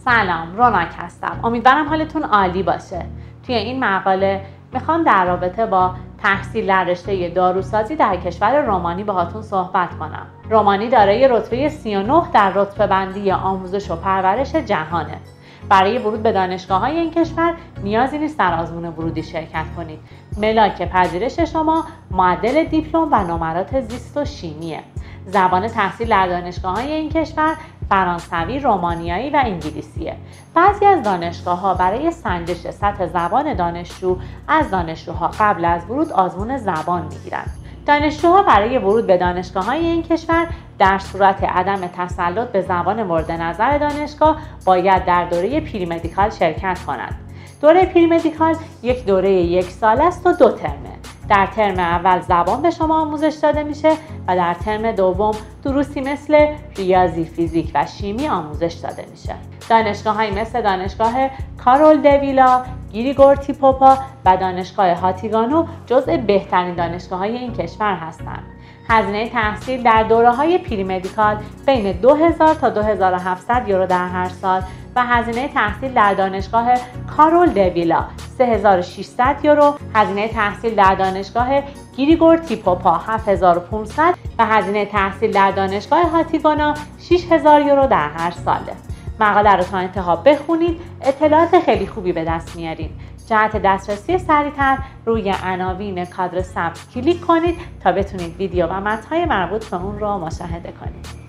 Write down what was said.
سلام، روناک هستم. امیدوارم حالتون عالی باشه. توی این مقاله میخوام در رابطه با تحصیل در رشته داروسازی در کشور رومانی باهاتون صحبت کنم. رومانی دارای رتبه 39 در رتبه بندی آموزش و پرورش جهانه. برای ورود به دانشگاه‌های این کشور نیازی نیست در آزمون ورودی شرکت کنید. ملاک پذیرش شما معدل دیپلم و نمرات زیست و شیمیه. زبان تحصیل در دانشگاه‌های این کشور فرانسوی، رومانیایی و انگلیسیه. بعضی از دانشگاه‌ها برای سنجش سطح زبان دانشجو از دانشجوها قبل از ورود آزمون زبان می‌گیرند. دانشجوها برای ورود به دانشگاه‌های این کشور در صورت عدم تسلط به زبان مورد نظر دانشگاه باید در دوره پریمدیکال شرکت کنند. دوره پریمدیکال یک دوره 1 ساله است و 2 ترمه. در ترم اول زبان به شما آموزش داده میشه و در ترم دوم دروسی مثل ریاضی، فیزیک و شیمی آموزش داده میشه. دانشگاه‌هایی مثل دانشگاه کارول دویلا، گریگور تیپوپا و دانشگاه هاتیگانو جزء بهترین دانشگاه‌های این کشور هستند. هزینه تحصیل در دوره‌های پریمدیکال بین 2000 تا 2700 یورو در هر سال و هزینه تحصیل در دانشگاه کارول دویلا 3600 یورو، هزینه تحصیل در دانشگاه گریگور تیپوپا 7500 و هزینه تحصیل در دانشگاه هاتیگانا 6000 یورو در هر ساله. مقاله رو تا انتها بخونید، اطلاعات خیلی خوبی به دست میارید. جهت دسترسی سریع‌تر روی عناوین کادر ثبت کلیک کنید تا بتونید ویدیو و متن‌های مربوط به اون رو مشاهده کنید.